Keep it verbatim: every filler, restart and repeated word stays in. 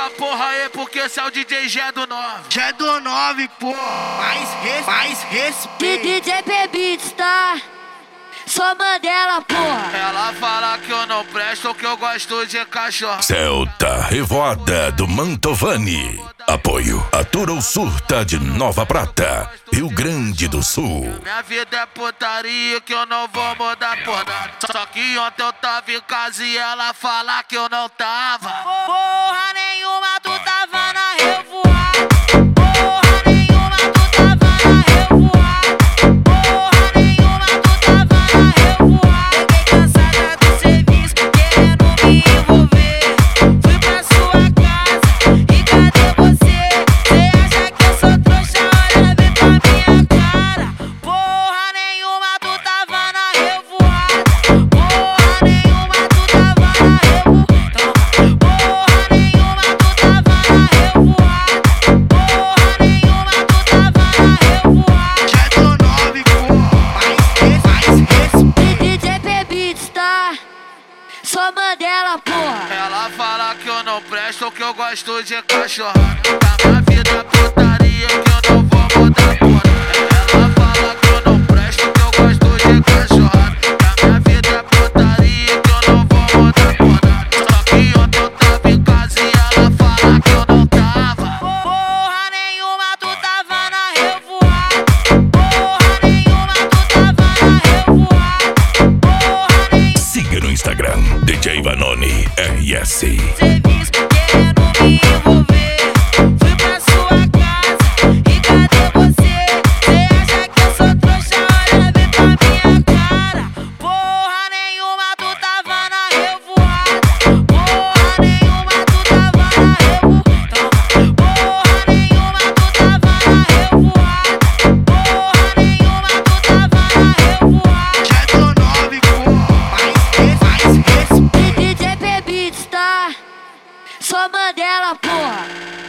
essa porra aí, porque esse é o D J G do nove. G do nove, pô. Mais res, mais respeito. D J P Beats, tá? Só Mandela, porra. Ela fala que eu não presto, que eu gosto de cachorro. Celta Revoada do Mantovani. Apoio a Toro Surta de Nova Prata, Rio Grande do Sul. Minha vida é putaria que eu não vou mudar por nada. Só que ontem eu tava em casa e ela fala que eu não tava. Porra nenhuma, tu tava na revoada. Porra nenhuma, tu tava na revoada. Porra nenhuma, tu tava na revoada. Cheguei cansada do serviço, querendo me envolver. Fui pra sua casa e cadê você? Cê acha que eu sou trouxa? Olha bem pra minha cara. Porra nenhuma, tu tava na revoada. Porra nenhuma, tu tava na revoada. Porra nenhuma, tu tava na revoada. Porra nenhuma, tu tava na revoada. G do nove, pô. Mais res, mais respeito. D J P Beats, tá? Só Mandela, porra. Ela fala que eu não presto, que eu gosto de cachorro. Da minha vida é putaria que eu não vou mudar por nada. Ela fala que eu não presto, que eu gosto de cachorro. Da minha vida é putaria que eu não vou mudar por nada. Só que ontem eu tava em casa e ela fala que eu não tava. Porra nenhuma, tu tava na revoada. Porra nenhuma, tu tava na revoada. Porra nenhuma. Siga no Instagram, D J Vanoni R S. Serviço querendo me envolver. Fui pra sua casa e cadê você? Cê acha que eu sou trouxa? Olha bem pra minha cara. Porra nenhuma, tu tava na revoada. Porra nenhuma, tu tava na revoada. Porra nenhuma, tu tava na revoada. Porra nenhuma, tu tava na revoada. G do nove, pô. Mais res, mais respeito. D J P Beats, tá? Só Mandela, porra.